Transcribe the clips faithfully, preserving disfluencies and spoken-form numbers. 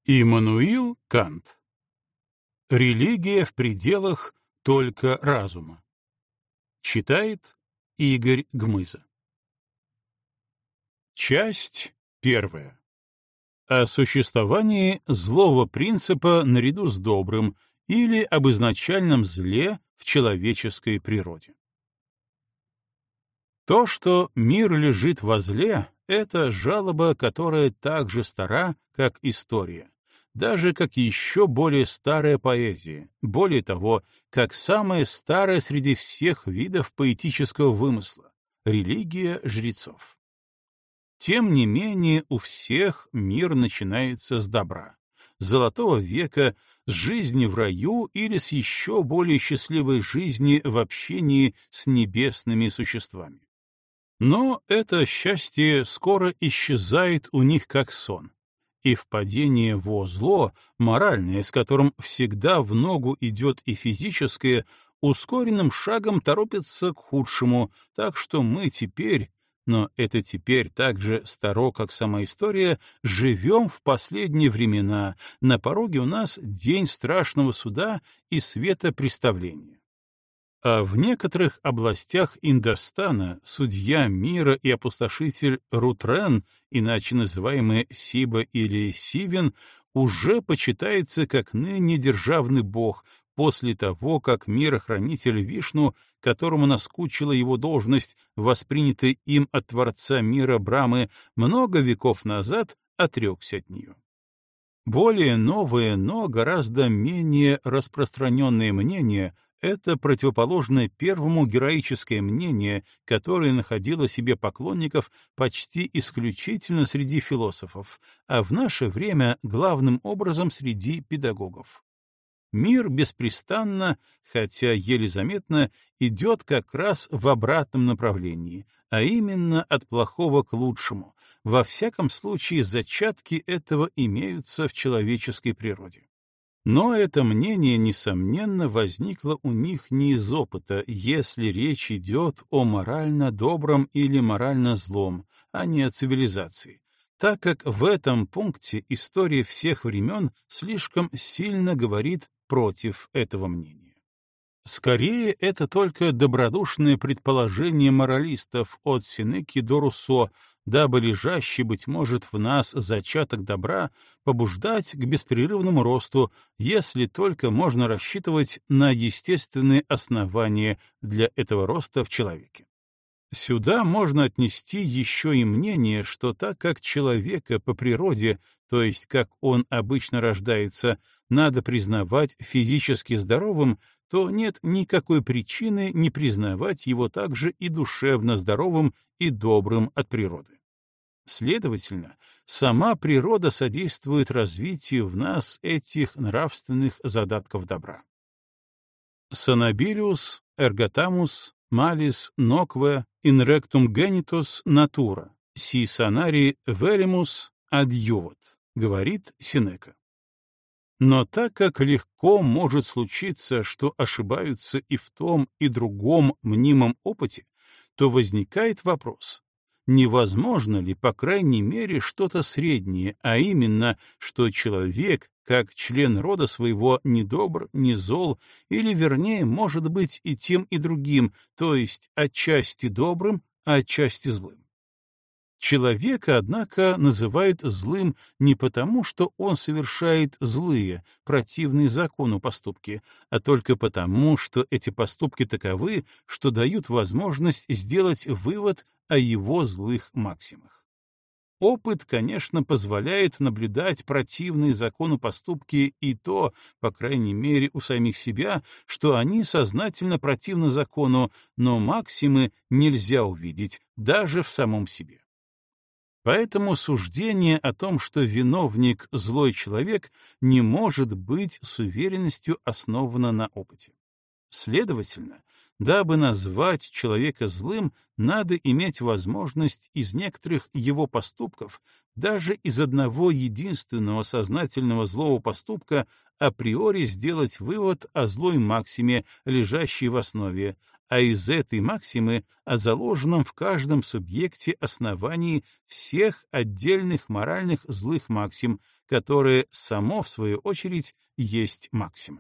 Иммануил Кант. Религия в пределах только разума. Читает Игорь Гмыза. Часть первая. О существовании злого принципа наряду с добрым или об изначальном зле в человеческой природе. То, что мир лежит во зле, — это жалоба, которая так же стара, как история, даже как еще более старая поэзия, более того, как самая старая среди всех видов поэтического вымысла — религия жрецов. Тем не менее, у всех мир начинается с добра, с золотого века, с жизни в раю или с еще более счастливой жизни в общении с небесными существами. Но это счастье скоро исчезает у них как сон, и впадение во зло, моральное, с которым всегда в ногу идет и физическое, ускоренным шагом торопится к худшему, так что мы теперь, но это теперь так же старо, как сама история, живем в последние времена, на пороге у нас день страшного суда и светопреставления. А в некоторых областях Индостана судья мира и опустошитель Рутрен, иначе называемый Сиба или Сивен, уже почитается как ныне державный бог после того, как мирохранитель Вишну, которому наскучила его должность, воспринятая им от Творца мира Брамы, много веков назад отрекся от нее. Более новое, но гораздо менее распространенное мнение — это противоположное первому героическое мнение, которое находило себе поклонников почти исключительно среди философов, а в наше время главным образом среди педагогов. Мир беспрестанно, хотя еле заметно, идет как раз в обратном направлении, а именно от плохого к лучшему. Во всяком случае, зачатки этого имеются в человеческой природе. Но это мнение, несомненно, возникло у них не из опыта, если речь идет о морально добром или морально злом, а не о цивилизации, так как в этом пункте история всех времен слишком сильно говорит против этого мнения. Скорее, это только добродушное предположение моралистов от Сенеки до Руссо, дабы лежащий, быть может, в нас зачаток добра побуждать к беспрерывному росту, если только можно рассчитывать на естественные основания для этого роста в человеке. Сюда можно отнести еще и мнение, что так как человека по природе, то есть как он обычно рождается, надо признавать физически здоровым, то нет никакой причины не признавать его также и душевно здоровым и добрым от природы. Следовательно, сама природа содействует развитию в нас этих нравственных задатков добра. Санабилиус, эрготамус, малис, нокве, in rectum genitus natura, si sanari verimus adjuvat, говорит Сенека. Но так как легко может случиться, что ошибаются и в том, и другом мнимом опыте, то возникает вопрос, невозможно ли, по крайней мере, что-то среднее, а именно, что человек, как член рода своего, не добр, не зол, или, вернее, может быть и тем, и другим, то есть отчасти добрым, а отчасти злым. Человека, однако, называют злым не потому, что он совершает злые, противные закону поступки, а только потому, что эти поступки таковы, что дают возможность сделать вывод о его злых максимах. Опыт, конечно, позволяет наблюдать противные закону поступки и то, по крайней мере, у самих себя, что они сознательно противны закону, но максимы нельзя увидеть даже в самом себе. Поэтому суждение о том, что виновник — злой человек, не может быть с уверенностью основано на опыте. Следовательно, дабы назвать человека злым, надо иметь возможность из некоторых его поступков, даже из одного единственного сознательного злого поступка, априори сделать вывод о злой максиме, лежащей в основе, а из этой максимы о заложенном в каждом субъекте основании всех отдельных моральных злых максим, которые само, в свою очередь, есть максима.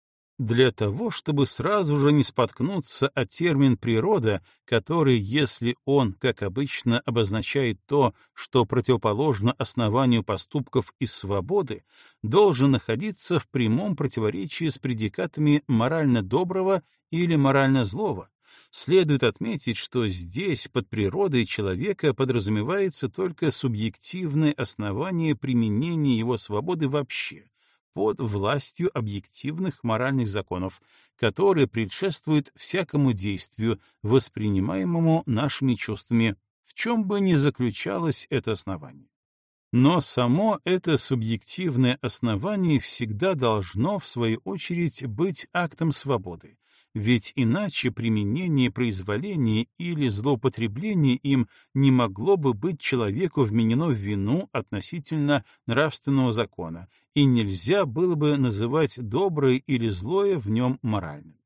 Для того, чтобы сразу же не споткнуться о термин «природа», который, если он, как обычно, обозначает то, что противоположно основанию поступков из свободы, должен находиться в прямом противоречии с предикатами морально доброго или морально злого, следует отметить, что здесь под природой человека подразумевается только субъективное основание применения его свободы вообще, под властью объективных моральных законов, которые предшествуют всякому действию, воспринимаемому нашими чувствами, в чем бы ни заключалось это основание. Но само это субъективное основание всегда должно, в свою очередь, быть актом свободы, ведь иначе применение произволения или злоупотребление им не могло бы быть человеку вменено в вину относительно нравственного закона, и нельзя было бы называть доброе или злое в нем моральным.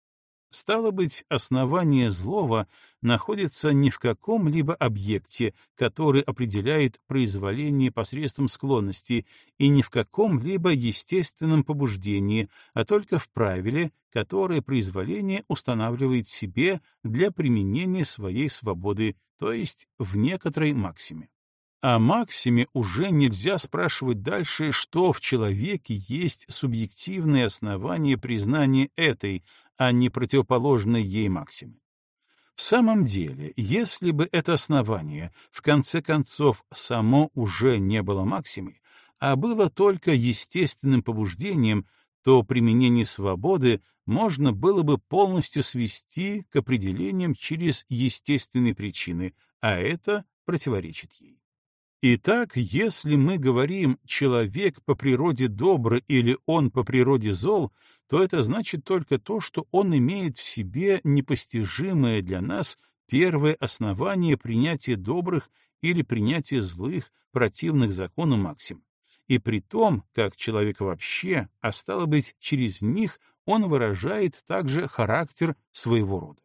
Стало быть, основание злого находится не в каком-либо объекте, который определяет произволение посредством склонности, и не в каком-либо естественном побуждении, а только в правиле, которое произволение устанавливает себе для применения своей свободы, то есть в некоторой максиме. О максиме уже нельзя спрашивать дальше, что в человеке есть субъективное основание признания этой, а не противоположной ей максимы. В самом деле, если бы это основание, в конце концов, само уже не было максимой, а было только естественным побуждением, то применение свободы можно было бы полностью свести к определениям через естественные причины, а это противоречит ей. Итак, если мы говорим «человек по природе добр» или «он по природе зол», то это значит только то, что он имеет в себе непостижимое для нас первое основание принятия добрых или принятия злых, противных закону максим. И при том, как человек вообще, а стало быть, через них он выражает также характер своего рода.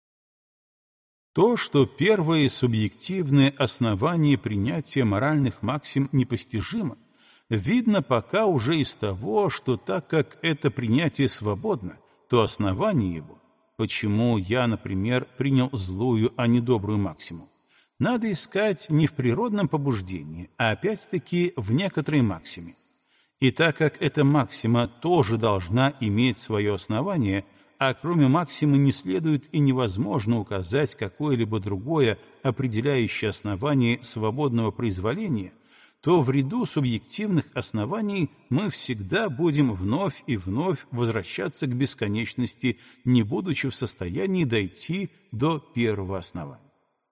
То, что первое субъективное основание принятия моральных максим непостижимо, видно пока уже из того, что так как это принятие свободно, то основание его, почему я, например, принял злую, а не добрую максиму, надо искать не в природном побуждении, а опять-таки в некоторой максиме. И так как эта максима тоже должна иметь свое основание, а кроме максимы не следует и невозможно указать какое-либо другое определяющее основание свободного произволения, то в ряду субъективных оснований мы всегда будем вновь и вновь возвращаться к бесконечности, не будучи в состоянии дойти до первого основания.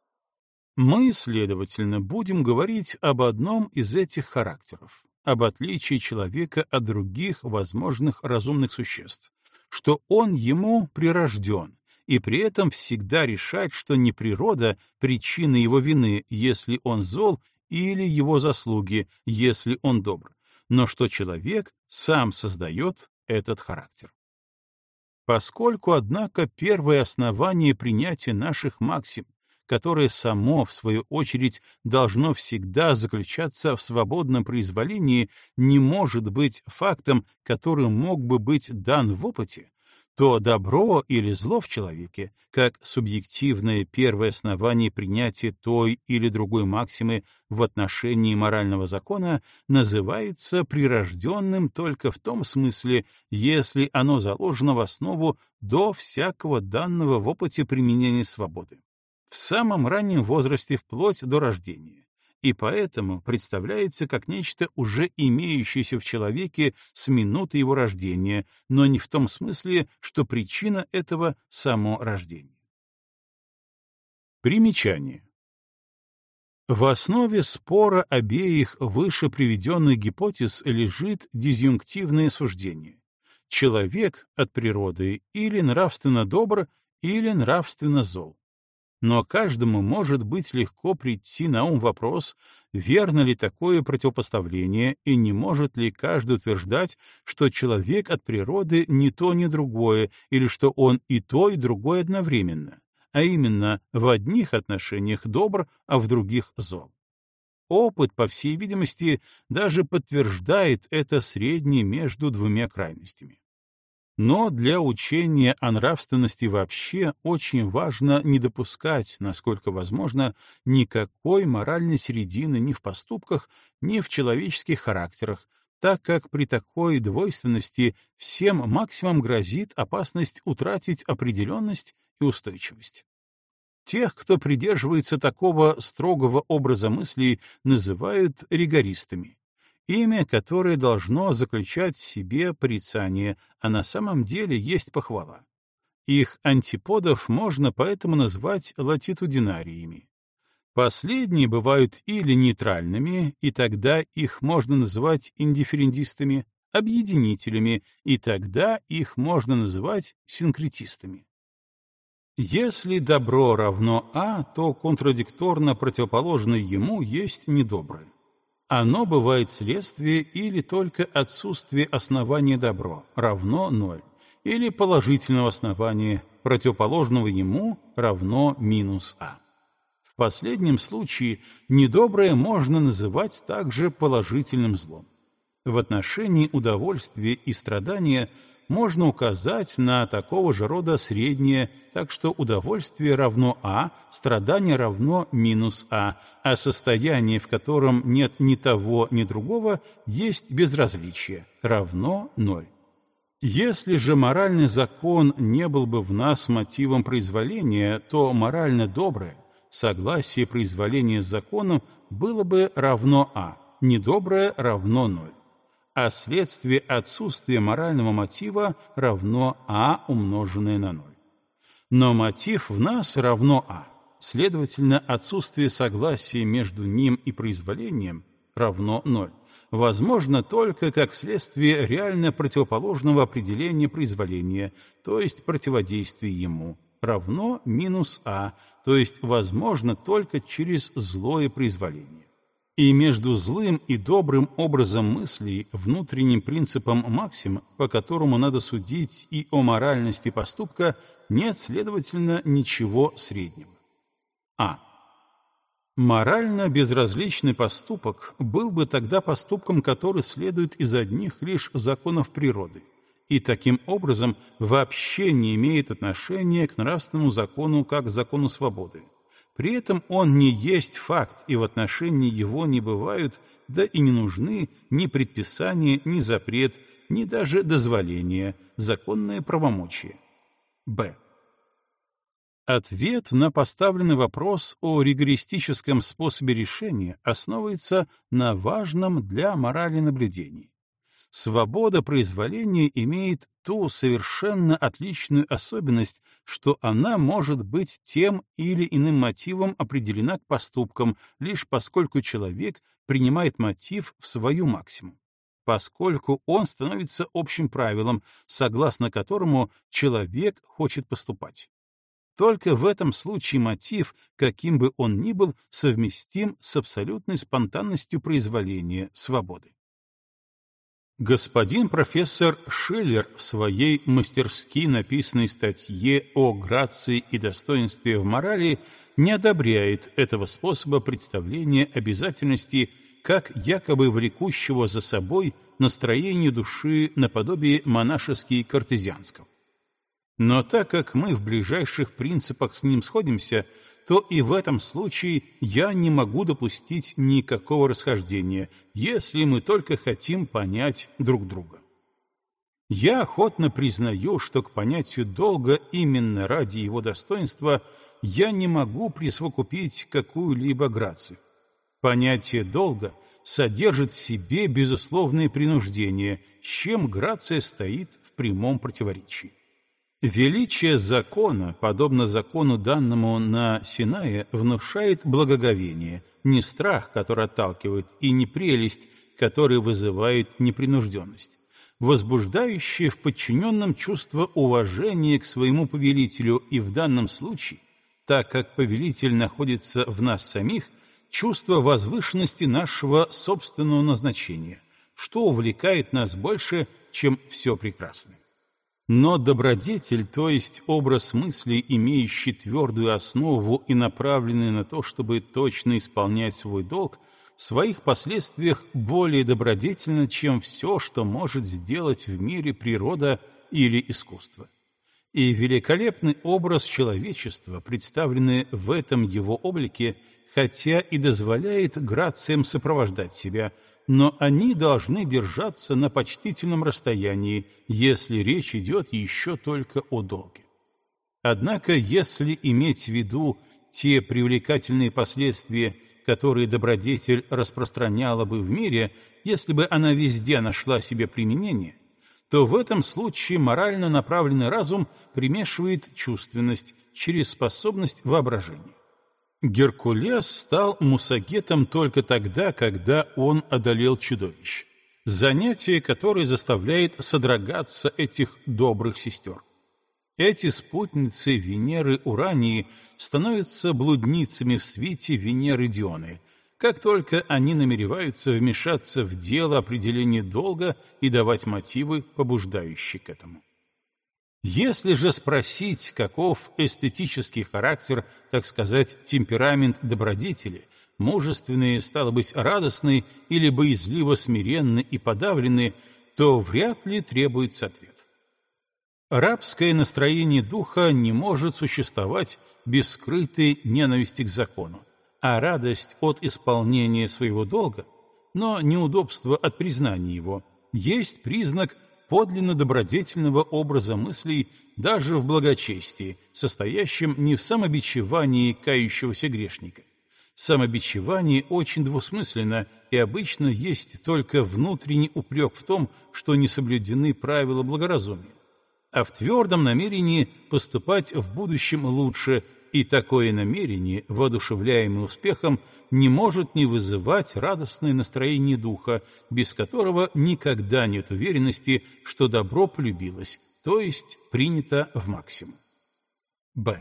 Мы, следовательно, будем говорить об одном из этих характеров, об отличии человека от других возможных разумных существ, что он ему прирожден, и при этом всегда решать, что не природа — причина его вины, если он зол, или его заслуги, если он добр, но что человек сам создает этот характер. Поскольку, однако, первое основание принятия наших максим, которое само, в свою очередь, должно всегда заключаться в свободном произволении, не может быть фактом, который мог бы быть дан в опыте, то добро или зло в человеке, как субъективное первое основание принятия той или другой максимы в отношении морального закона, называется прирожденным только в том смысле, если оно заложено в основу до всякого данного в опыте применения свободы, в самом раннем возрасте вплоть до рождения, и поэтому представляется как нечто уже имеющееся в человеке с минуты его рождения, но не в том смысле, что причина этого — само рождение. Примечание. В основе спора обеих выше приведенных гипотез лежит дизъюнктивное суждение. Человек от природы или нравственно добр, или нравственно зол. Но каждому может быть легко прийти на ум вопрос, верно ли такое противопоставление, и не может ли каждый утверждать, что человек от природы ни то, ни другое, или что он и то, и другое одновременно, а именно в одних отношениях добр, а в других зол. Опыт, по всей видимости, даже подтверждает это среднее между двумя крайностями. Но для учения о нравственности вообще очень важно не допускать, насколько возможно, никакой моральной середины ни в поступках, ни в человеческих характерах, так как при такой двойственности всем максимум грозит опасность утратить определенность и устойчивость. Тех, кто придерживается такого строгого образа мыслей, называют ригористами, имя которое должно заключать в себе порицание, а на самом деле есть похвала. Их антиподов можно поэтому назвать латитудинариями. Последние бывают или нейтральными, и тогда их можно назвать индифферентистами, объединителями, и тогда их можно называть синкретистами. Если добро равно А, то контрадикторно противоположное ему есть недоброе. Оно бывает следствие или только отсутствие основания добро, равно ноль, или положительного основания, противоположного ему, равно минус А. В последнем случае недоброе можно называть также положительным злом. В отношении удовольствия и страдания можно указать на такого же рода среднее, так что удовольствие равно А, страдание равно минус А, а состояние, в котором нет ни того, ни другого, есть безразличие, равно ноль. Если же моральный закон не был бы в нас мотивом произволения, то морально доброе, согласие произволения с законом, было бы равно А, недоброе равно ноль. А следствие отсутствия морального мотива равно А, умноженное на ноль. Но мотив в нас равно А, следовательно, отсутствие согласия между ним и произволением равно ноль, возможно только как следствие реально противоположного определения произволения, то есть противодействия ему, равно минус А, то есть возможно только через злое произволение. И между злым и добрым образом мыслей, внутренним принципом максим, по которому надо судить и о моральности поступка, нет, следовательно, ничего среднего. А. Морально безразличный поступок был бы тогда поступком, который следует из одних лишь законов природы, и таким образом вообще не имеет отношения к нравственному закону как к закону свободы. При этом он не есть факт, и в отношении его не бывают, да и не нужны ни предписания, ни запрет, ни даже дозволения, законные правомочия. Б. Ответ на поставленный вопрос о ригористическом способе решения основывается на важном для морали наблюдении. Свобода произволения имеет ту совершенно отличную особенность, что она может быть тем или иным мотивом определена к поступкам, лишь поскольку человек принимает мотив в свою максимум, поскольку он становится общим правилом, согласно которому человек хочет поступать. Только в этом случае мотив, каким бы он ни был, совместим с абсолютной спонтанностью произволения, свободы. Господин профессор Шиллер в своей мастерски написанной статье о грации и достоинстве в морали не одобряет этого способа представления обязательности как якобы влекущего за собой настроение души наподобие монашески-картезианского. Но так как мы в ближайших принципах с ним сходимся, то и в этом случае я не могу допустить никакого расхождения, если мы только хотим понять друг друга. Я охотно признаю, что к понятию долга именно ради его достоинства я не могу присовокупить какую-либо грацию. Понятие долга содержит в себе безусловное принуждение, с чем грация стоит в прямом противоречии. Величие закона, подобно закону, данному на Синае, внушает благоговение, не страх, который отталкивает, и не прелесть, которая вызывает непринужденность, возбуждающее в подчиненном чувство уважения к своему повелителю и в данном случае Так как повелитель находится в нас самих, чувство возвышенности нашего собственного назначения, что увлекает нас больше, чем все прекрасное. Но добродетель, то есть образ мыслей, имеющий твердую основу и направленный на то, чтобы точно исполнять свой долг, в своих последствиях более добродетельно, чем все, что может сделать в мире природа или искусство. И великолепный образ человечества, представленный в этом его облике, хотя и дозволяет грациям сопровождать себя, но они должны держаться на почтительном расстоянии, если речь идет еще только о долге. Однако, если иметь в виду те привлекательные последствия, которые добродетель распространяла бы в мире, если бы она везде нашла себе применение, то в этом случае морально направленный разум примешивает чувственность через способность воображения. Геркулес стал мусагетом только тогда, когда он одолел чудовищ. Занятие, которое заставляет содрогаться этих добрых сестер. Эти спутницы Венеры Урании становятся блудницами в свите Венеры Дионы, как только они намереваются вмешаться в дело определения долга и давать мотивы, побуждающие к этому. Если же спросить, каков эстетический характер, так сказать, темперамент добродетели, мужественный, стало быть, радостный или боязливо смиренный и подавленный, то вряд ли требуется ответ. Рабское настроение духа не может существовать без скрытой ненависти к закону, а радость от исполнения своего долга, но неудобство от признания его, есть признак подлинно добродетельного образа мыслей даже в благочестии, состоящем не в самобичевании кающегося грешника. Самобичевание очень двусмысленно и обычно есть только внутренний упрек в том, что не соблюдены правила благоразумия, а в твердом намерении поступать в будущем лучше, и такое намерение, воодушевляемое успехом, не может не вызывать радостное настроение духа, без которого никогда нет уверенности, что добро полюбилось, то есть принято в максимум. Б.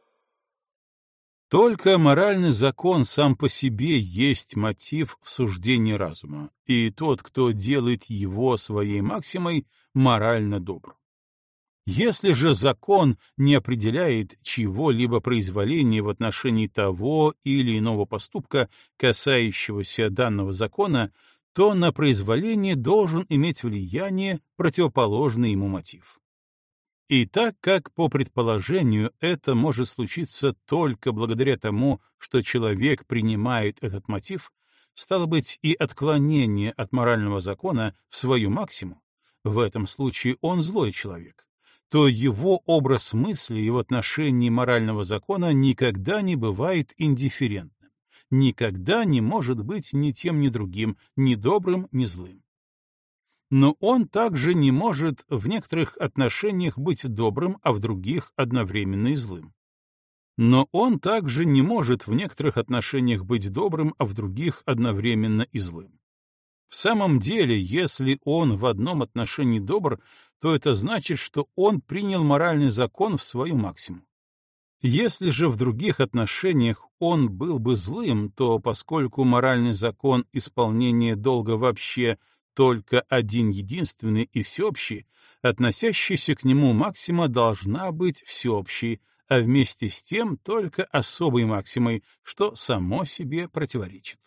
Только моральный закон сам по себе есть мотив в суждении разума, и тот, кто делает его своей максимой, морально добр. Если же закон не определяет чьего-либо произволения в отношении того или иного поступка, касающегося данного закона, то на произволение должен иметь влияние противоположный ему мотив. И так как по предположению это может случиться только благодаря тому, что человек принимает этот мотив, стало быть, и отклонение от морального закона в свою максимум, в этом случае он злой человек, то его образ мысли в отношении морального закона никогда не бывает индифферентным, никогда не может быть ни тем, ни другим, ни добрым, ни злым. Но он также не может в некоторых отношениях быть добрым, а в других одновременно и злым. Но он также не может в некоторых отношениях быть добрым, а в других одновременно и злым. В самом деле, если он в одном отношении добр, то это значит, что он принял моральный закон в свою максимум. Если же в других отношениях он был бы злым, то поскольку моральный закон исполнения долга вообще только один единственный и всеобщий, относящаяся к нему максима должна быть всеобщей, а вместе с тем только особой максимой, что само себе противоречит.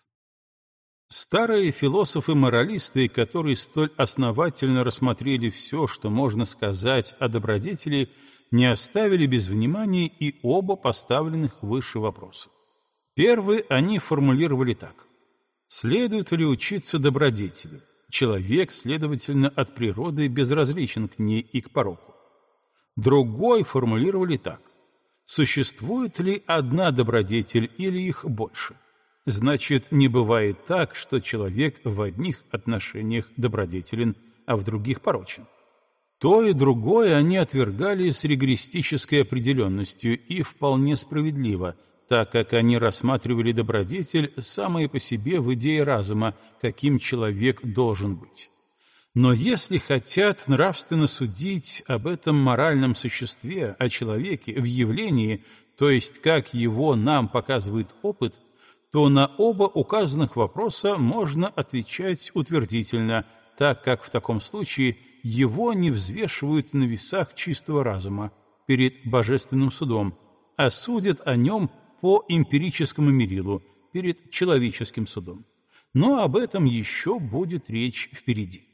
Старые философы-моралисты, которые столь основательно рассмотрели все, что можно сказать о добродетели, не оставили без внимания и оба поставленных выше вопроса. Первый они формулировали так: следует ли учиться добродетели? Человек, следовательно, от природы безразличен к ней и к пороку. Другой формулировали так: существует ли одна добродетель или их больше? Значит, не бывает так, что человек в одних отношениях добродетелен, а в других порочен. То и другое они отвергали с ригористической определенностью и вполне справедливо, так как они рассматривали добродетель самой по себе в идее разума, каким человек должен быть. Но если хотят нравственно судить об этом моральном существе, о человеке, в явлении, то есть как его нам показывает опыт, то на оба указанных вопроса можно отвечать утвердительно, так как в таком случае его не взвешивают на весах чистого разума перед божественным судом, а судят о нем по эмпирическому мерилу перед человеческим судом. Но об этом еще будет речь впереди.